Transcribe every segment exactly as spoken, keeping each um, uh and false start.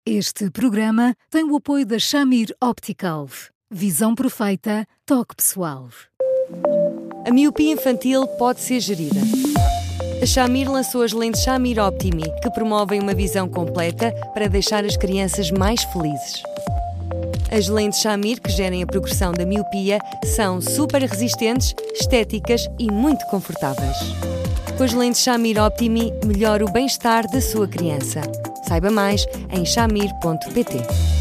Este programa tem o apoio da Shamir Optical. Visão perfeita, toque pessoal. A miopia infantil pode ser gerida. A Shamir lançou as lentes Shamir Optimi, que promovem uma visão completa para deixar as crianças mais felizes. As lentes Shamir, que gerem a progressão da miopia, são super resistentes, estéticas e muito confortáveis. Com as lentes Shamir Optimi, melhora o bem-estar da sua criança. Saiba mais em shamir ponto pt.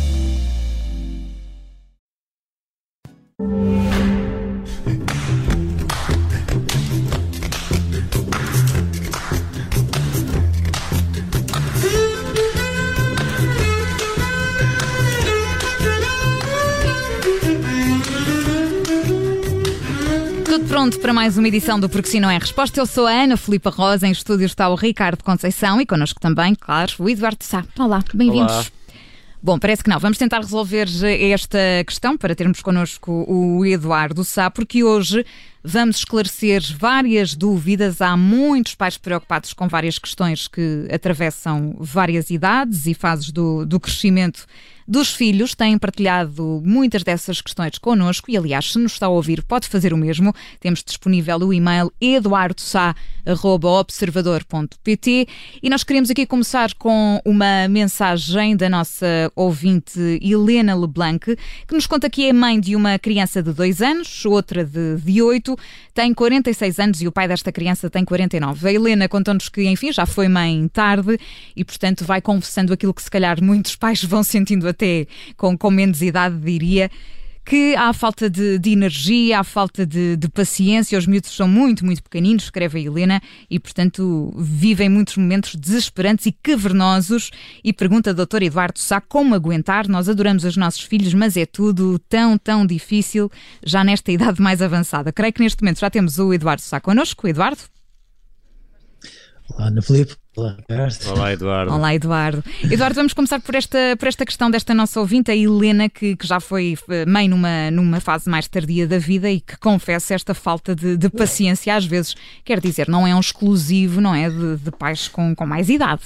Pronto para mais uma edição do Porque Sim Não É Resposta. Eu sou a Ana Filipa Rosa, em estúdio está o Ricardo Conceição e connosco também, claro, o Eduardo Sá. Olá, bem-vindos. Olá. Bom, parece que não. Vamos tentar resolver esta questão para termos connosco o Eduardo Sá, porque hoje vamos esclarecer várias dúvidas. Há muitos pais preocupados com várias questões que atravessam várias idades e fases do, do crescimento dos filhos. Têm partilhado muitas dessas questões connosco e, aliás, se nos está a ouvir, pode fazer o mesmo. Temos disponível o e-mail eduardo sá arroba observador ponto pt e nós queremos aqui começar com uma mensagem da nossa ouvinte Helena Leblanc, que nos conta que é mãe de uma criança de dois anos, outra de, de oito, tem quarenta e seis anos e o pai desta criança tem quarenta e nove. A Helena contou-nos que, enfim, já foi mãe tarde e, portanto, vai confessando aquilo que se calhar muitos pais vão sentindo até com, com menos idade, diria, que há falta de, de energia, há falta de, de paciência, os miúdos são muito, muito pequeninos, escreve a Helena, e portanto vivem muitos momentos desesperantes e cavernosos, e pergunta ao doutor Eduardo Sá como aguentar. Nós adoramos os nossos filhos, mas é tudo tão, tão difícil já nesta idade mais avançada. Creio que neste momento já temos o Eduardo Sá connosco. Eduardo? Olá, Ana Filipe. Olá, Olá, Eduardo. Olá, Eduardo. Eduardo, vamos começar por esta, por esta questão desta nossa ouvinte, a Helena, que, que já foi mãe numa, numa fase mais tardia da vida e que confessa esta falta de, de paciência às vezes. Quer dizer, não é um exclusivo, não é, de, de pais com, com mais idade.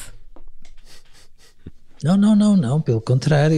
Não, não, não, não, pelo contrário.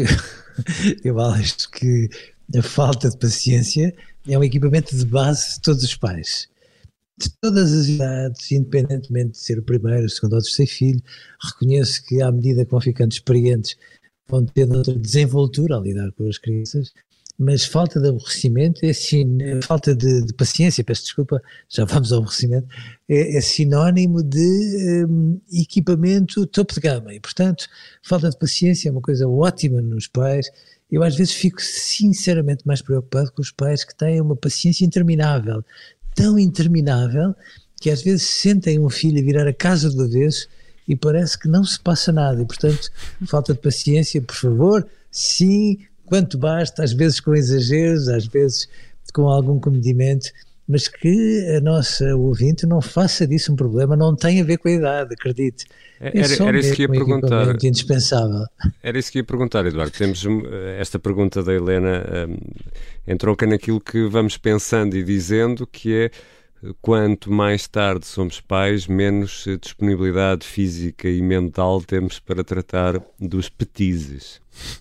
Eu acho que a falta de paciência é um equipamento de base de todos os pais. De todas as idades, independentemente de ser o primeiro, o segundo ou o terceiro filho, reconheço que à medida que vão ficando experientes, vão tendo outra desenvoltura a lidar com as crianças, mas falta de aborrecimento, é sin... falta de, de paciência, peço desculpa, já vamos ao aborrecimento, é, é sinónimo de um, equipamento topo de gama e, portanto, falta de paciência é uma coisa ótima nos pais. Eu às vezes fico sinceramente mais preocupado com os pais que têm uma paciência interminável, tão interminável que às vezes sentem um filho a virar a casa do avesso e parece que não se passa nada e, portanto, falta de paciência, por favor, sim, quanto basta, às vezes com exageros, às vezes com algum comedimento, mas que a nossa ouvinte não faça disso um problema, não tem a ver com a idade, acredite. É era, só era isso que ia um perguntar. Indispensável. Era isso que ia perguntar, Eduardo. Temos esta pergunta da Helena, um, entronca naquilo que vamos pensando e dizendo, que é quanto mais tarde somos pais, menos disponibilidade física e mental temos para tratar dos petizes.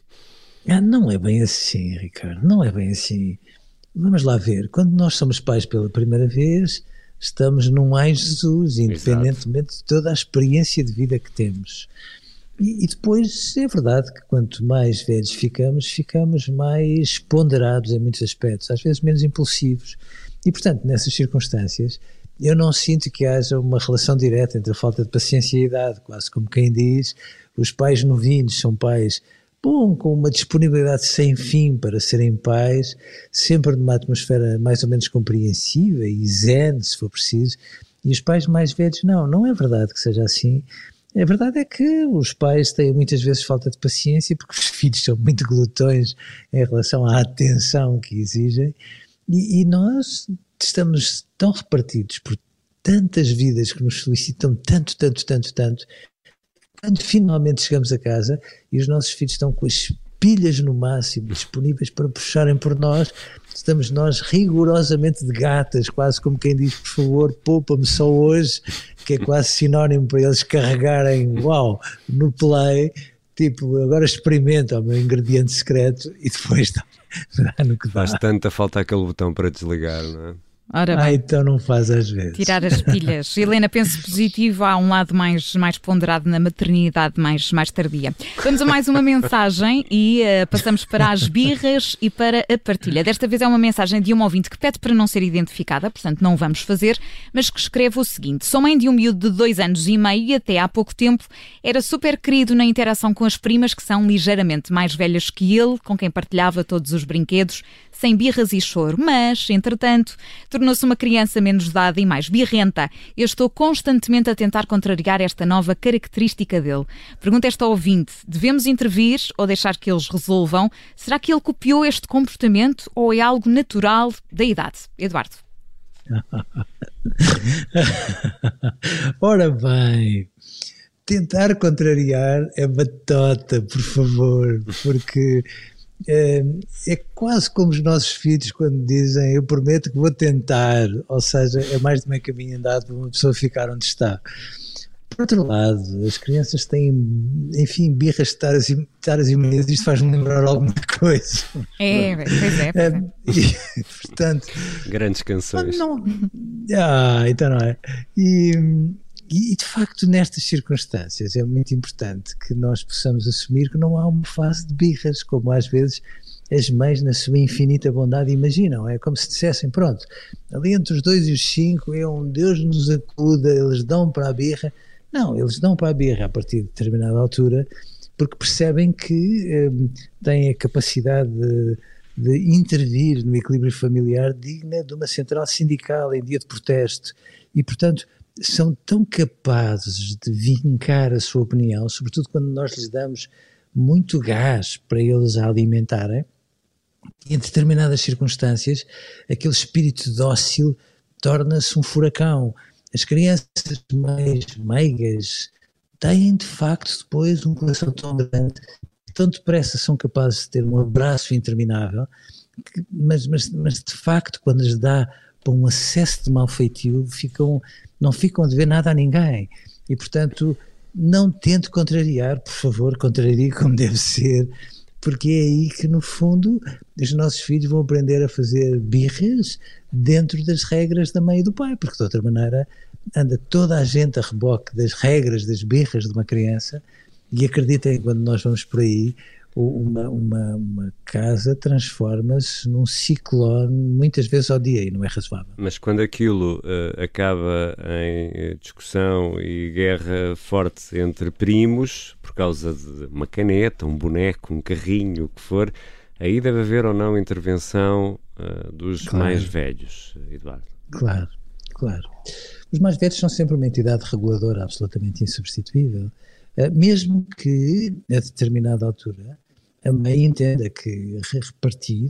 Ah, não é bem assim, Ricardo, não é bem assim. Vamos lá ver, quando nós somos pais pela primeira vez, estamos num ai Jesus, independentemente Exato. De toda a experiência de vida que temos. E, e depois é verdade que quanto mais velhos ficamos, ficamos mais ponderados em muitos aspectos, às vezes menos impulsivos. E, portanto, nessas circunstâncias, eu não sinto que haja uma relação direta entre a falta de paciência e a idade, quase como quem diz, os pais novinhos são pais bom, com uma disponibilidade sem fim para serem pais, sempre numa atmosfera mais ou menos compreensiva e zen, se for preciso, e os pais mais velhos não, não é verdade que seja assim. A verdade é que os pais têm muitas vezes falta de paciência porque os filhos são muito glutões em relação à atenção que exigem e, e nós estamos tão repartidos por tantas vidas que nos solicitam tanto, tanto, tanto, tanto, quando finalmente chegamos a casa e os nossos filhos estão com as pilhas no máximo, disponíveis para puxarem por nós, estamos nós rigorosamente de gatas, quase como quem diz, por favor, poupa-me só hoje, que é quase sinónimo para eles carregarem, uau, no play, tipo, agora experimenta o meu ingrediente secreto e depois dá, dá no que dá. Faz tanta falta aquele botão para desligar, não é? Ora bem. Ah, então não faz às vezes. Tirar as pilhas. Helena, penso positivo, há um lado mais, mais ponderado na maternidade mais, mais tardia. Vamos a mais uma mensagem e uh, passamos para as birras e para a partilha. Desta vez é uma mensagem de uma ouvinte que pede para não ser identificada, portanto não o vamos fazer, mas que escreve o seguinte: sou mãe de um miúdo de dois anos e meio e até há pouco tempo era super querido na interação com as primas, que são ligeiramente mais velhas que ele, com quem partilhava todos os brinquedos, sem birras e choro, mas, entretanto, tornou-se uma criança menos dada e mais birrenta. Eu estou constantemente a tentar contrariar esta nova característica dele. Pergunta esta ouvinte: devemos intervir ou deixar que eles resolvam? Será que ele copiou este comportamento ou é algo natural da idade? Eduardo. Ora bem, tentar contrariar é batota, por favor, porque... É, é quase como os nossos filhos quando dizem eu prometo que vou tentar, ou seja, é mais de meio caminho andado para uma pessoa ficar onde está. Por outro lado, as crianças têm, enfim, birras de taras e, taras e manias, isto faz-me lembrar alguma coisa. É, pois é, pois é. E, portanto, grandes canções. Não, ah, então não é. E... E, de facto, nestas circunstâncias é muito importante que nós possamos assumir que não há uma fase de birras, como às vezes as mães, na sua infinita bondade, imaginam. É como se dissessem, pronto, ali entre os dois e os cinco é um Deus nos acuda, eles dão para a birra. Não, eles dão para a birra a partir de determinada altura, porque percebem que eh, têm a capacidade de, de intervir no equilíbrio familiar digna de uma central sindical em dia de protesto. E, portanto, são tão capazes de vincar a sua opinião, sobretudo quando nós lhes damos muito gás para eles a alimentarem, e em determinadas circunstâncias aquele espírito dócil torna-se um furacão. As crianças mais meigas têm de facto depois um coração tão grande, tão depressa são capazes de ter um abraço interminável, que, mas, mas, mas de facto quando lhes dá para um acesso de malfeitio, ficam, não ficam a dever nada a ninguém. E, portanto, não tente contrariar, por favor, contrarie como deve ser, porque é aí que, no fundo, os nossos filhos vão aprender a fazer birras dentro das regras da mãe e do pai, porque, de outra maneira, anda toda a gente a reboque das regras, das birras de uma criança, e acreditem, quando nós vamos por aí, Uma, uma, uma casa transforma-se num ciclone muitas vezes ao dia e não é razoável. Mas quando aquilo uh, acaba em discussão e guerra forte entre primos, por causa de uma caneta, um boneco, um carrinho, o que for, aí deve haver ou não intervenção uh, dos claro. mais velhos, Eduardo? Claro, claro. Os mais velhos são sempre uma entidade reguladora absolutamente insubstituível, uh, mesmo que a determinada altura a mãe entenda que repartir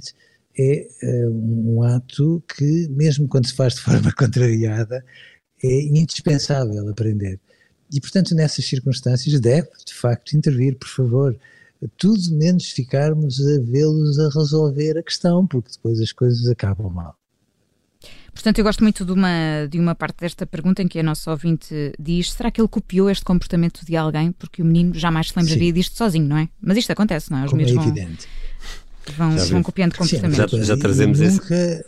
é uh, um ato que, mesmo quando se faz de forma contrariada, é indispensável aprender. E, portanto, nessas circunstâncias deve, de facto, intervir, por favor, tudo menos ficarmos a vê-los a resolver a questão, porque depois as coisas acabam mal. Portanto, eu gosto muito de uma, de uma parte desta pergunta em que a nossa ouvinte diz: será que ele copiou este comportamento de alguém? Porque o menino jamais se lembraria Sim. disto sozinho, não é? Mas isto acontece, não é? Os Como miúdos é evidente. vão, vão, vão copiando comportamentos. Sim, já, já trazemos nunca... esse...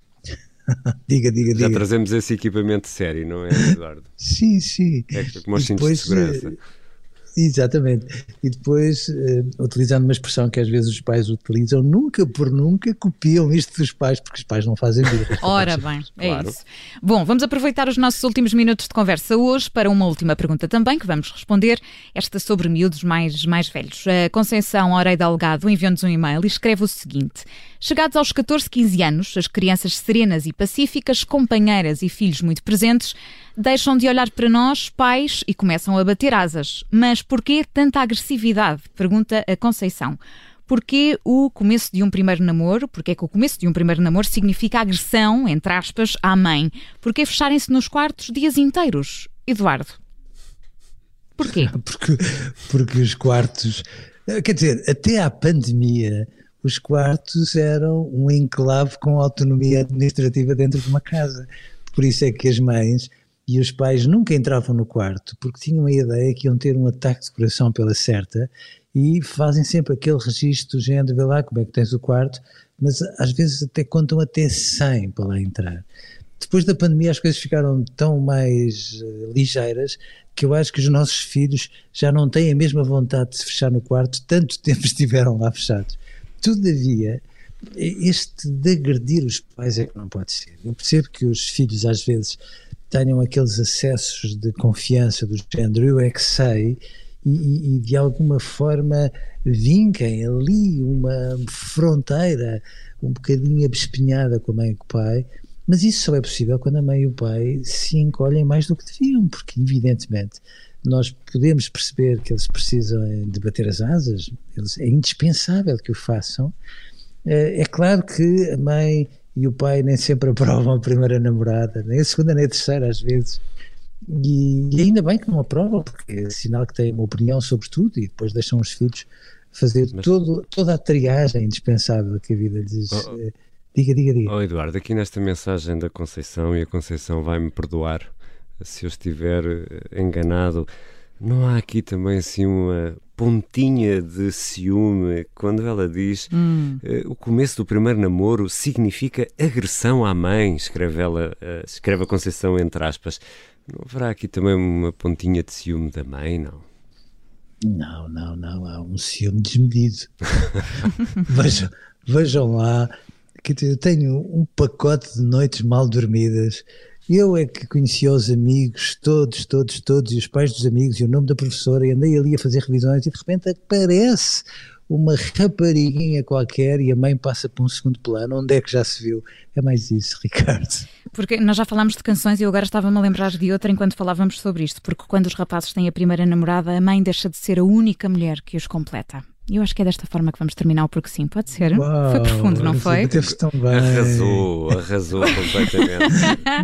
diga, diga, diga. Já trazemos esse equipamento sério, não é, Eduardo? Sim, sim. É como os cintos de segurança. Exatamente. E depois, uh, utilizando uma expressão que às vezes os pais utilizam, nunca por nunca copiam isto dos pais, porque os pais não fazem birras. Ora bem, é claro. isso. Bom, vamos aproveitar os nossos últimos minutos de conversa hoje para uma última pergunta também, que vamos responder, esta sobre miúdos mais, mais velhos. A Conceição Oreia Delgado enviou-nos um e-mail e escreve o seguinte: chegados aos catorze, quinze anos, as crianças serenas e pacíficas, companheiras e filhos muito presentes, deixam de olhar para nós, pais, e começam a bater asas. Mas porquê tanta agressividade? Pergunta a Conceição. Porquê o começo de um primeiro namoro? Porquê que o começo de um primeiro namoro significa agressão, entre aspas, à mãe? Porquê fecharem-se nos quartos dias inteiros? Eduardo. Porquê? Porque, porque os quartos... Quer dizer, até à pandemia, os quartos eram um enclave com autonomia administrativa dentro de uma casa. Por isso é que as mães... e os pais nunca entravam no quarto porque tinham a ideia que iam ter um ataque de coração pela certa e fazem sempre aquele registro do género, vê lá como é que tens o quarto, mas às vezes até contam até cem para lá entrar. Depois da pandemia as coisas ficaram tão mais uh, ligeiras que eu acho que os nossos filhos já não têm a mesma vontade de se fechar no quarto, tanto tempo estiveram lá fechados. Todavia, este de agredir os pais é que não pode ser. Eu percebo que os filhos às vezes tenham aqueles acessos de confiança do género, eu é que sei, e, e de alguma forma vinquem ali uma fronteira um bocadinho abespinhada com a mãe e com o pai, mas isso só é possível quando a mãe e o pai se encolhem mais do que deviam, porque evidentemente nós podemos perceber que eles precisam de bater as asas, eles, é indispensável que o façam. É claro que a mãe e o pai nem sempre aprovam a primeira namorada, nem a segunda nem a terceira às vezes, e, e ainda bem que não aprovam, porque é sinal que têm uma opinião sobre tudo e depois deixam os filhos fazer Mas... todo, toda a triagem indispensável que a vida lhes... Oh, oh. Diga, diga, diga. Oh, Eduardo, aqui nesta mensagem da Conceição, e a Conceição vai-me perdoar se eu estiver enganado, não há aqui também assim uma pontinha de ciúme quando ela diz hum. uh, o começo do primeiro namoro significa agressão à mãe, escreve ela, uh, escreve a Conceição entre aspas. Não haverá aqui também uma pontinha de ciúme da mãe, não? Não, não, não, há um ciúme desmedido. vejam, vejam lá, que eu tenho um pacote de noites mal dormidas. Eu é que conhecia os amigos, todos, todos, todos, e os pais dos amigos, e o nome da professora, e andei ali a fazer revisões, e de repente aparece uma rapariguinha qualquer e a mãe passa para um segundo plano. Onde é que já se viu? É mais isso, Ricardo. Porque nós já falámos de canções e eu agora estava-me a lembrar de outra enquanto falávamos sobre isto, porque quando os rapazes têm a primeira namorada, a mãe deixa de ser a única mulher que os completa. E eu acho que é desta forma que vamos terminar o Porque Sim, pode ser? Uau, foi profundo, não foi? Tão bem. Arrasou, arrasou completamente.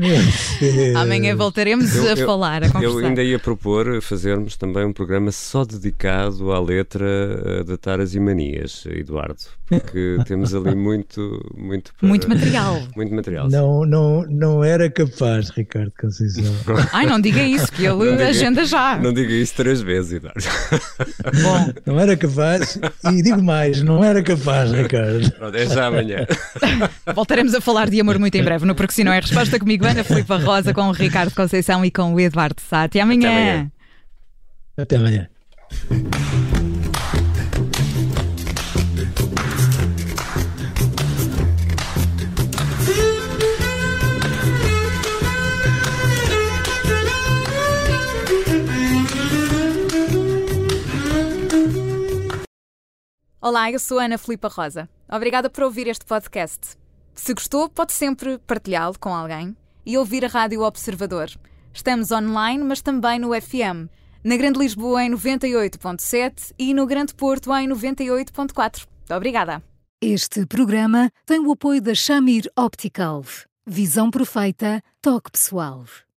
Amanhã voltaremos eu, a eu, falar, a conversar. Eu ainda ia propor fazermos também um programa só dedicado à letra de Taras e Manias, Eduardo, porque temos ali muito... Muito, para... muito material. Muito material. Não, não, não era capaz, Ricardo Conceição. Ai, não diga isso, que ele diga, agenda já. Não diga isso três vezes, Eduardo. Bom, não era capaz... E digo mais, não era capaz, Ricardo. Pronto, é já amanhã. Voltaremos a falar de amor muito em breve, no Porque Se Não É Resposta, comigo, Ana Filipe Rosa, com o Ricardo Conceição e com o Eduardo Sá. Até amanhã. Até amanhã. Até amanhã. Olá, eu sou a Ana Filipe Rosa. Obrigada por ouvir este podcast. Se gostou, pode sempre partilhá-lo com alguém e ouvir a Rádio Observador. Estamos online, mas também no F M. Na Grande Lisboa em noventa e oito ponto sete e no Grande Porto em noventa e oito ponto quatro. Obrigada. Este programa tem o apoio da Shamir Optical. Visão perfeita, toque pessoal.